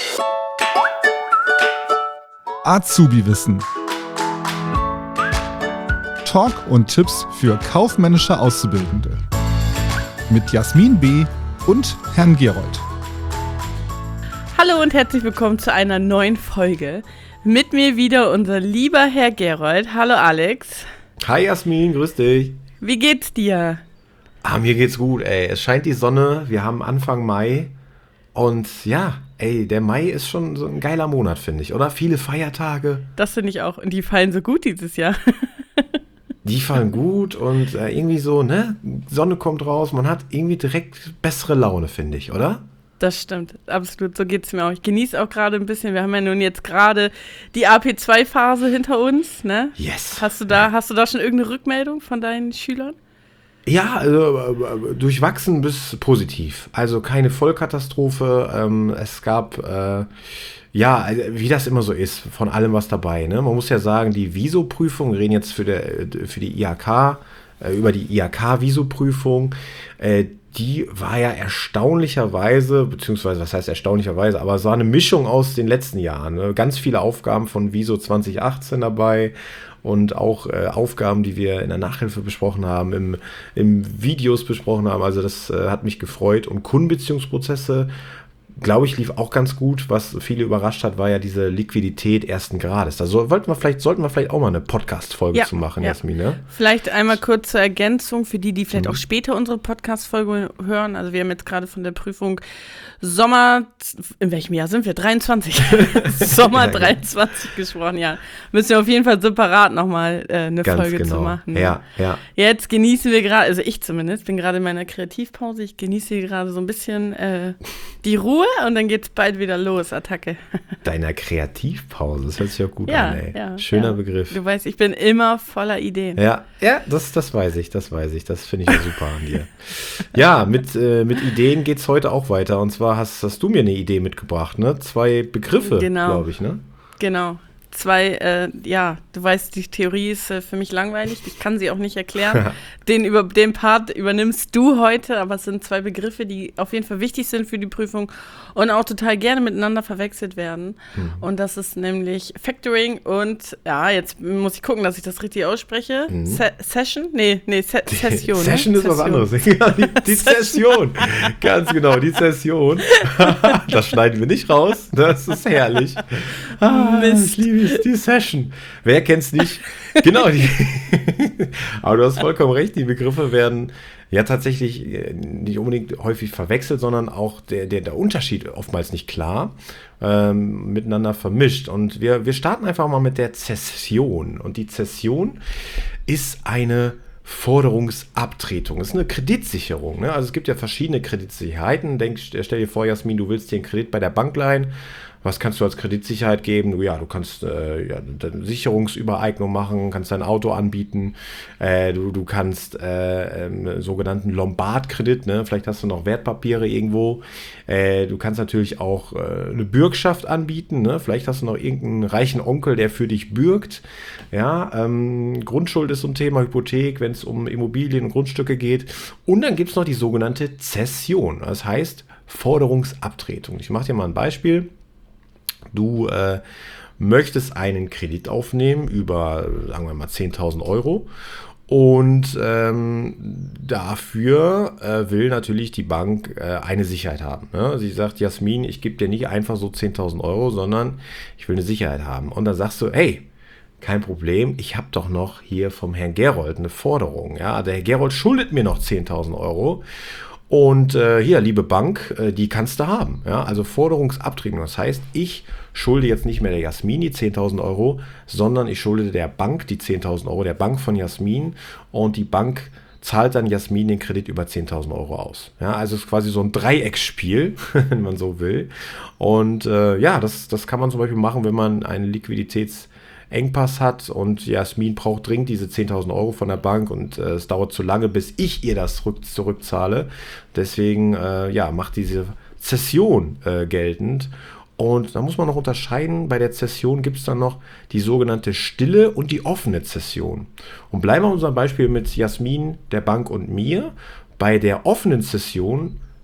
Azubi-Wissen. Talk und Tipps für kaufmännische Auszubildende. Mit Jasmin B. und Herrn Gerold. Hallo und herzlich willkommen zu einer neuen Folge. Mit mir wieder unser lieber Herr Gerold. Hallo Alex. Hi Jasmin, grüß dich. Wie geht's dir? Mir geht's gut, ey. Es scheint die Sonne, wir haben Anfang Mai und ja, ey, der Mai ist schon so ein geiler Monat, finde ich, oder? Viele Feiertage. Das finde ich auch. Und die fallen so gut dieses Jahr. Die fallen gut und irgendwie so, ne? Sonne kommt raus, man hat irgendwie direkt bessere Laune, finde ich, oder? Das stimmt, absolut. So geht's mir auch. Ich genieße auch gerade ein bisschen. Wir haben ja nun jetzt gerade die AP2-Phase hinter uns, ne? Yes. Hast du da schon irgendeine Rückmeldung von deinen Schülern? Ja, also durchwachsen bis positiv. Also keine Vollkatastrophe. Es gab, wie das immer so ist, von allem was dabei. Ne? Man muss ja sagen, die Viso-Prüfung, wir reden jetzt für die IHK, über die IHK-Viso-Prüfung, die war ja erstaunlicherweise, beziehungsweise was heißt erstaunlicherweise, aber es war eine Mischung aus den letzten Jahren. Ne? Ganz viele Aufgaben von Viso 2018 dabei und auch Aufgaben, die wir in der Nachhilfe besprochen haben, im Videos besprochen haben. Also das hat mich gefreut. Und Kundenbeziehungsprozesse, glaube ich, lief auch ganz gut. Was viele überrascht hat, war ja diese Liquidität ersten Grades. Da sollten wir vielleicht auch mal eine Podcast-Folge zu machen, Jasmin, ne? Vielleicht einmal kurz zur Ergänzung für die vielleicht auch später unsere Podcast-Folge hören. Also wir haben jetzt gerade von der Prüfung Sommer, in welchem Jahr sind wir? 23. Sommer 23 gesprochen, ja. Müssen wir auf jeden Fall separat nochmal eine ganz Folge genau. zu machen. Ja. Jetzt genießen wir gerade, also ich zumindest, bin gerade in meiner Kreativpause, ich genieße hier gerade so ein bisschen die Ruhe und dann geht's bald wieder los, Attacke. Deiner Kreativpause, das hört sich auch gut an, ey. Ja, Schöner Begriff. Du weißt, ich bin immer voller Ideen. Ja, das weiß ich, das finde ich ja super an dir. Ja, mit Ideen geht's heute auch weiter und zwar hast du mir eine Idee mitgebracht, ne? 2 Begriffe, glaube ich, ne? Genau. 2, du weißt, die Theorie ist für mich langweilig, ich kann sie auch nicht erklären. Den Part übernimmst du heute, aber es sind 2 Begriffe, die auf jeden Fall wichtig sind für die Prüfung und auch total gerne miteinander verwechselt werden. Und das ist nämlich Factoring und, jetzt muss ich gucken, dass ich das richtig ausspreche. Session? Session. Session ist was anderes. Die Session. Ganz genau, die Session. Das schneiden wir nicht raus. Das ist herrlich. Mist. Ich liebe die Session. Wer kennt's nicht? Genau. Aber du hast vollkommen recht, die Begriffe werden ja tatsächlich nicht unbedingt häufig verwechselt, sondern auch der Unterschied oftmals nicht klar miteinander vermischt. Und wir starten einfach mal mit der Zession. Und die Zession ist eine Forderungsabtretung. Das ist eine Kreditsicherung. Ne? Also es gibt ja verschiedene Kreditsicherheiten. Stell dir vor, Jasmin, du willst dir einen Kredit bei der Bank leihen. Was kannst du als Kreditsicherheit geben? Ja, du kannst eine Sicherungsübereignung machen, kannst dein Auto anbieten, du kannst einen sogenannten Lombardkredit, ne? Vielleicht hast du noch Wertpapiere irgendwo. Du kannst natürlich auch eine Bürgschaft anbieten, ne? Vielleicht hast du noch irgendeinen reichen Onkel, der für dich bürgt. Ja, Grundschuld ist so ein Thema, Hypothek, wenn es um Immobilien und Grundstücke geht. Und dann gibt es noch die sogenannte Zession, das heißt Forderungsabtretung. Ich mache dir mal ein Beispiel. Du möchtest einen Kredit aufnehmen über, sagen wir mal, 10.000 Euro und dafür will natürlich die Bank eine Sicherheit haben. Ne? Sie sagt, Jasmin, ich gebe dir nicht einfach so 10.000 Euro, sondern ich will eine Sicherheit haben. Und dann sagst du, hey, kein Problem, ich habe doch noch hier vom Herrn Gerold eine Forderung. Ja? Der Herr Gerold schuldet mir noch 10.000 Euro. Und hier, liebe Bank, die kannst du haben. Ja? Also Forderungsabtretung. Das heißt, ich schulde jetzt nicht mehr der Jasmin die 10.000 Euro, sondern ich schulde der Bank die 10.000 Euro, der Bank von Jasmin. Und die Bank zahlt dann Jasmin den Kredit über 10.000 Euro aus. Ja? Also es ist quasi so ein Dreiecksspiel, wenn man so will. Und das kann man zum Beispiel machen, wenn man einen Liquiditätsengpass hat und Jasmin braucht dringend diese 10.000 Euro von der Bank und es dauert zu lange, bis ich ihr das zurückzahle. Deswegen macht diese Zession geltend. Und da muss man noch unterscheiden, bei der Zession gibt es dann noch die sogenannte stille und die offene Zession. Und bleiben wir unserem Beispiel mit Jasmin, der Bank und mir. Bei der offenen Zession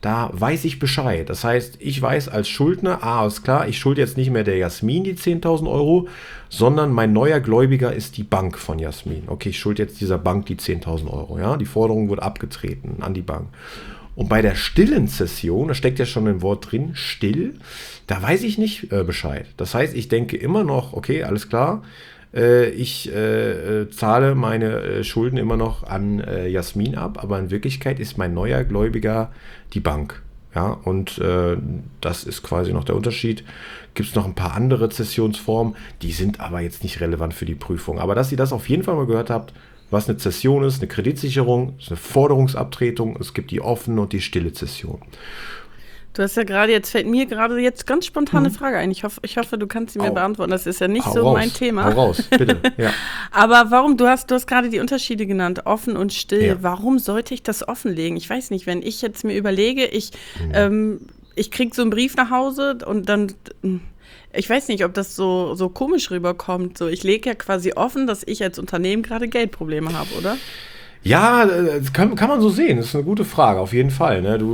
da weiß ich Bescheid. Das heißt, ich weiß als Schuldner, ist klar, ich schulde jetzt nicht mehr der Jasmin die 10.000 Euro, sondern mein neuer Gläubiger ist die Bank von Jasmin. Okay, ich schulde jetzt dieser Bank die 10.000 Euro. Ja? Die Forderung wird abgetreten an die Bank. Und bei der stillen Zession, da steckt ja schon ein Wort drin, still, da weiß ich nicht Bescheid. Das heißt, ich denke immer noch, okay, alles klar, ich zahle meine Schulden immer noch an Jasmin ab, aber in Wirklichkeit ist mein neuer Gläubiger die Bank. Ja, und das ist quasi noch der Unterschied. Gibt es noch ein paar andere Zessionsformen, die sind aber jetzt nicht relevant für die Prüfung. Aber dass ihr das auf jeden Fall mal gehört habt, was eine Zession ist, eine Kreditsicherung, ist eine Forderungsabtretung, es gibt die offene und die stille Zession. Du hast ja fällt mir gerade jetzt ganz spontan eine Frage ein. Ich hoffe, du kannst sie mir beantworten. Das ist ja nicht so raus, mein Thema. Hau raus, bitte. Ja. Aber warum, du hast gerade die Unterschiede genannt, offen und still. Ja. Warum sollte ich das offenlegen? Ich weiß nicht, wenn ich jetzt mir überlege, ich kriege so einen Brief nach Hause und dann, ich weiß nicht, ob das so komisch rüberkommt. So, ich lege ja quasi offen, dass ich als Unternehmen gerade Geldprobleme habe, oder? Ja, kann man so sehen. Das ist eine gute Frage, auf jeden Fall. Ne?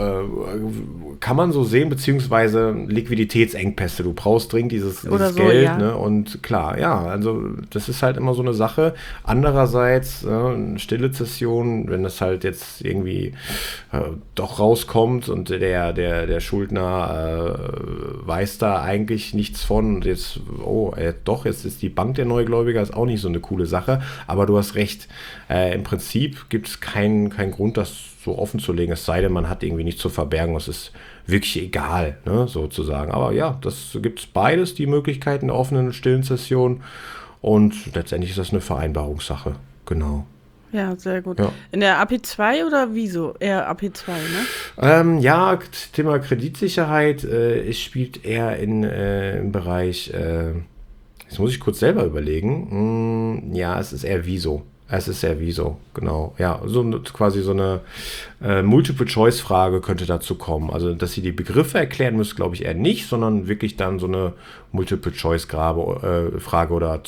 Kann man so sehen, beziehungsweise Liquiditätsengpässe. Du brauchst dringend dieses so, Geld. ja. Ne? Und klar, ja, also das ist halt immer so eine Sache. Andererseits, eine stille Zession, wenn das halt jetzt irgendwie doch rauskommt und der Schuldner weiß da eigentlich nichts von und jetzt, jetzt ist die Bank der Neugläubiger, ist auch nicht so eine coole Sache. Aber du hast recht, im Prinzip gibt es keinen Grund, das so offen zu legen, es sei denn, man hat irgendwie nichts zu verbergen, es ist wirklich egal, ne, sozusagen. Aber ja, das gibt es beides, die Möglichkeiten der offenen und stillen Zession und letztendlich ist das eine Vereinbarungssache, genau. Ja, sehr gut. Ja. In der AP2 oder wieso? Eher AP2, ne? Ja, Thema Kreditsicherheit, es spielt eher im Bereich, jetzt muss ich kurz selber überlegen, ja, es ist eher Wieso. Es ist sehr Wieso, genau. Ja, quasi so eine Multiple-Choice-Frage könnte dazu kommen. Also, dass sie die Begriffe erklären müsst, glaube ich eher nicht, sondern wirklich dann so eine Multiple-Choice-Frage oder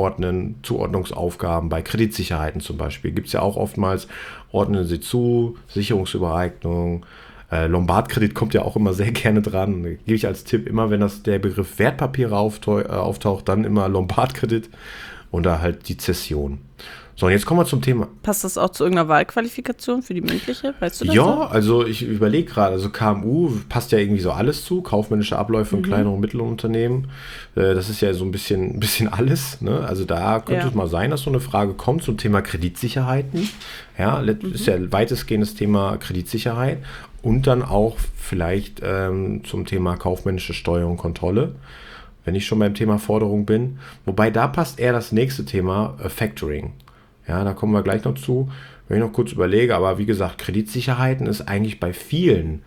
Zuordnungsaufgaben bei Kreditsicherheiten zum Beispiel. Gibt es ja auch oftmals, ordnen Sie zu, Sicherungsübereignung, Lombardkredit kommt ja auch immer sehr gerne dran. Da gebe ich als Tipp immer, wenn der Begriff Wertpapiere auftaucht, dann immer Lombardkredit und da halt die Zession. So, und jetzt kommen wir zum Thema. Passt das auch zu irgendeiner Wahlqualifikation für die mündliche? Weißt du das? Ja, also ich überlege gerade, also KMU passt ja irgendwie so alles zu, kaufmännische Abläufe in kleineren und mittleren Unternehmen. Das ist ja so ein bisschen alles. Ne? Also da könnte es mal sein, dass so eine Frage kommt zum Thema Kreditsicherheiten. Ja, ist ja weitestgehendes Thema Kreditsicherheit. Und dann auch vielleicht zum Thema kaufmännische Steuerung und Kontrolle, wenn ich schon beim Thema Forderung bin. Wobei da passt eher das nächste Thema, Factoring. Ja, da kommen wir gleich noch zu, wenn ich noch kurz überlege. Aber wie gesagt, Kreditsicherheiten ist eigentlich bei vielen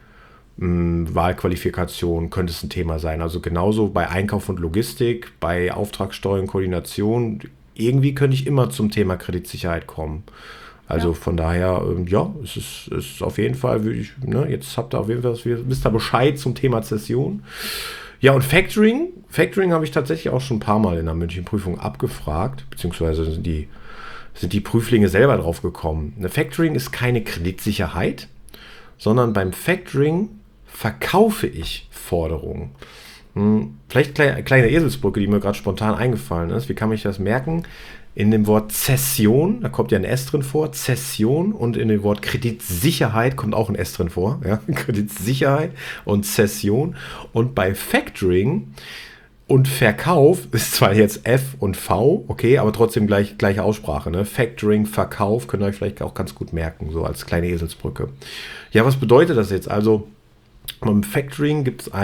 Wahlqualifikationen könnte es ein Thema sein. Also genauso bei Einkauf und Logistik, bei Auftragssteuer und Koordination. Irgendwie könnte ich immer zum Thema Kreditsicherheit kommen. Also von daher, es ist auf jeden Fall, jetzt habt ihr auf jeden Fall, wisst ihr Bescheid zum Thema Zession. Ja, und Factoring habe ich tatsächlich auch schon ein paar Mal in der mündlichen Prüfung abgefragt, beziehungsweise sind die Prüflinge selber drauf gekommen. Eine Factoring ist keine Kreditsicherheit, sondern beim Factoring verkaufe ich Forderungen. Vielleicht kleine Eselsbrücke, die mir gerade spontan eingefallen ist. Wie kann ich das merken? In dem Wort Zession, da kommt ja ein S drin vor, Zession, und in dem Wort Kreditsicherheit kommt auch ein S drin vor, ja? Kreditsicherheit und Zession. Und bei Factoring und Verkauf ist zwar jetzt F und V, okay, aber trotzdem gleiche Aussprache, ne? Factoring, Verkauf, könnt ihr euch vielleicht auch ganz gut merken, so als kleine Eselsbrücke. Ja, was bedeutet das jetzt? Also beim Factoring gibt es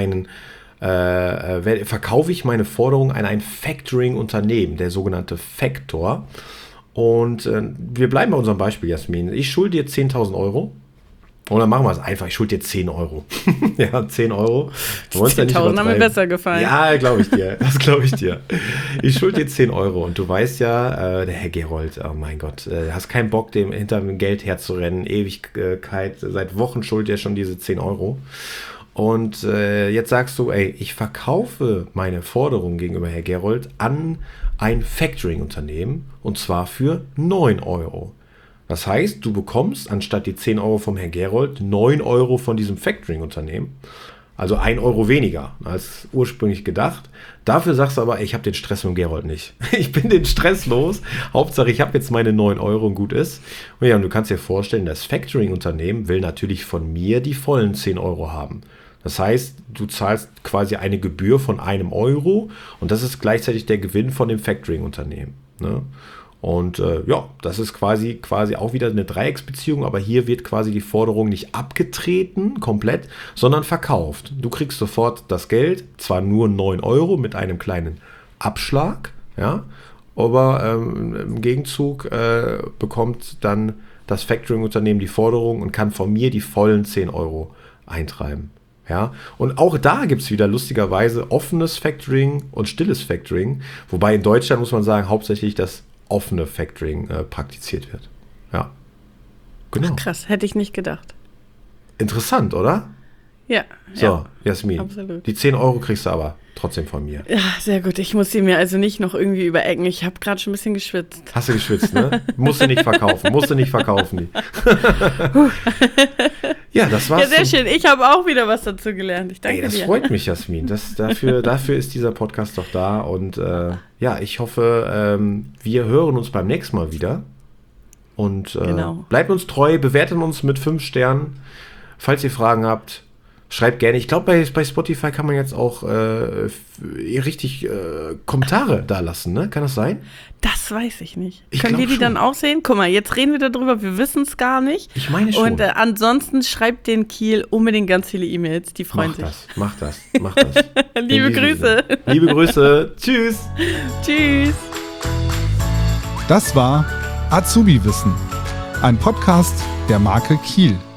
verkaufe ich meine Forderung an ein Factoring-Unternehmen, der sogenannte Factor. Und wir bleiben bei unserem Beispiel, Jasmin. Ich schulde dir 10.000 Euro. Und dann machen wir es einfach. Ich schulde dir 10 Euro. Ja, 10 Euro. 10.000 haben mir besser gefallen. Ja, glaube ich dir. Das glaube ich dir. Ich schulde dir 10 Euro. Und du weißt ja, der Herr Gerold, oh mein Gott, hast keinen Bock, dem hinter dem Geld herzurennen. Ewigkeit. Seit Wochen schuldet er schon diese 10 Euro. Und jetzt sagst du, ich verkaufe meine Forderung gegenüber Herr Gerold an ein Factoring-Unternehmen und zwar für 9 Euro. Das heißt, du bekommst anstatt die 10 Euro vom Herrn Gerold 9 Euro von diesem Factoring-Unternehmen. Also 1 Euro weniger als ursprünglich gedacht. Dafür sagst du aber, ey, ich habe den Stress mit dem Gerold nicht. Ich bin den Stress los. Hauptsache, ich habe jetzt meine 9 Euro und gut ist. Und ja, und du kannst dir vorstellen, das Factoring-Unternehmen will natürlich von mir die vollen 10 Euro haben. Das heißt, du zahlst quasi eine Gebühr von 1 Euro und das ist gleichzeitig der Gewinn von dem Factoring-Unternehmen. Ne? Und ja, das ist quasi auch wieder eine Dreiecksbeziehung, aber hier wird quasi die Forderung nicht abgetreten komplett, sondern verkauft. Du kriegst sofort das Geld, zwar nur 9 Euro mit einem kleinen Abschlag, ja, aber im Gegenzug bekommt dann das Factoring-Unternehmen die Forderung und kann von mir die vollen 10 Euro eintreiben. Ja, und auch da gibt es wieder lustigerweise offenes Factoring und stilles Factoring, wobei in Deutschland muss man sagen, hauptsächlich das offene Factoring praktiziert wird. Ja, genau. Ach, krass, hätte ich nicht gedacht. Interessant, oder? Ja. So, ja, Jasmin, absolut. die 10 Euro kriegst du aber trotzdem von mir. Ja, sehr gut. Ich muss sie mir also nicht noch irgendwie überecken. Ich habe gerade schon ein bisschen geschwitzt. Hast du geschwitzt, ne? Musst du nicht verkaufen. Ja, das war's. Ja, sehr schön. Ich habe auch wieder was dazu gelernt. Ich danke dir. Das freut mich, Jasmin. Dafür ist dieser Podcast doch da. Und ja, ich hoffe, wir hören uns beim nächsten Mal wieder. Und genau. Bleibt uns treu, bewertet uns mit 5 Sternen. Falls ihr Fragen habt, schreibt gerne. Ich glaube, bei Spotify kann man jetzt auch richtig Kommentare da lassen, ne? Kann das sein? Das weiß ich nicht. Ich Können wir die schon. dann auch sehen? Guck mal, jetzt reden wir darüber, wir wissen es gar nicht. Ich meine schon. Und ansonsten schreibt den Kiel unbedingt ganz viele E-Mails, die freuen sich. Mach das. Liebe Grüße. Liebe Grüße. Tschüss. Tschüss. Das war Azubi Wissen, ein Podcast der Marke Kiel.